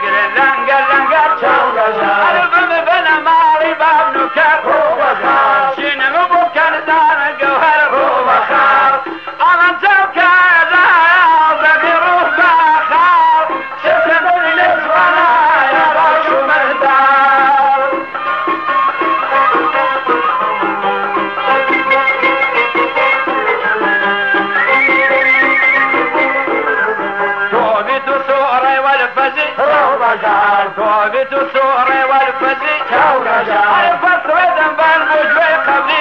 توبت السوري والفزي عرفت وذنب المجوي قبلي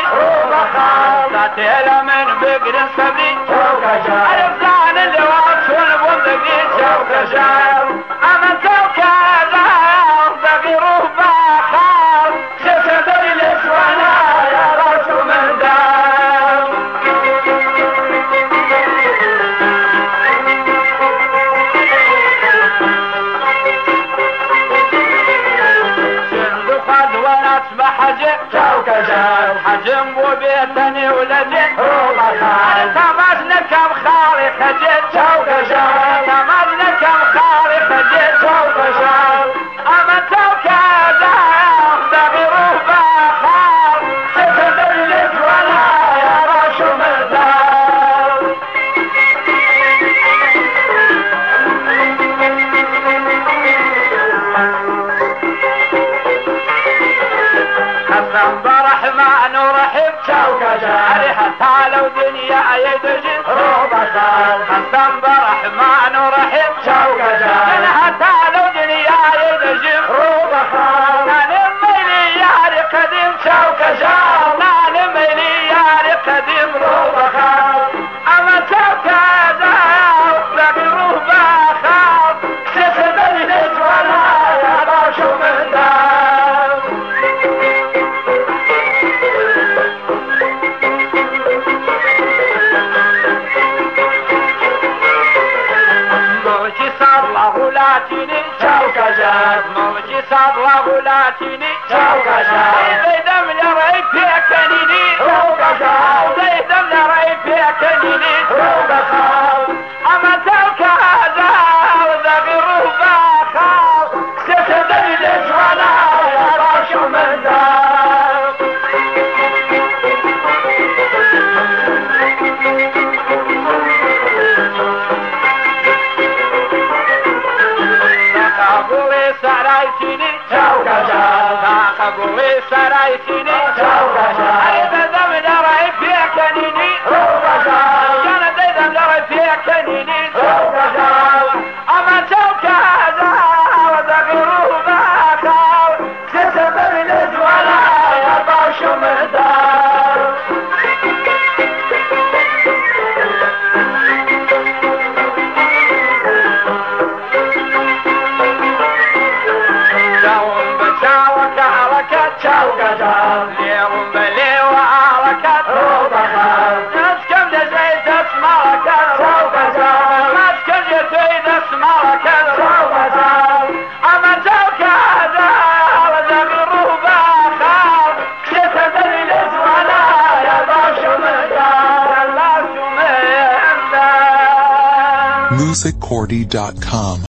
ذاتي من بقر صبري عرف زعن اللواط والبندقي أمن توكا بغيره باخر سيسدري الاسوانا يا رسول من دار حجم وبيتني ولدي تمزنا كم خالي خجيت تمزنا كم خالي خجيت أما توكا بغيره باخر ستدري لك ولا يا رشو مردار حسن برحمن ورحب عليها تعالوا دنيا يدجن حسن برحمن ورحب عليها تعالوا دنيا يدجن نان ميلي ياري قديم نان ميلي ياري قديم أما توكا بغيره باخر سيسدني نجولا يا رشو من دار غلاتيني موجي صار غلاتيني زيدم لري فيكنيني زيدم لري فيكنيني أما توكا وذغيره باخر ستدري الاسوانا يا رشو من دار قبولي سرايتيني قبولي سرايتيني عيدا دم لرعي فيكنيني كان ديدا لرعي فيكنيني أما توكا وذغيره باخر ستدري الاسوانا يا رشو من دار اليوم بلي وعركت نسكن لزيد اسمارك نسكن لزيد اسمارك أما توكا وذغيره باخر ستدري الاسوانا يا رشو من دار musiccordy.com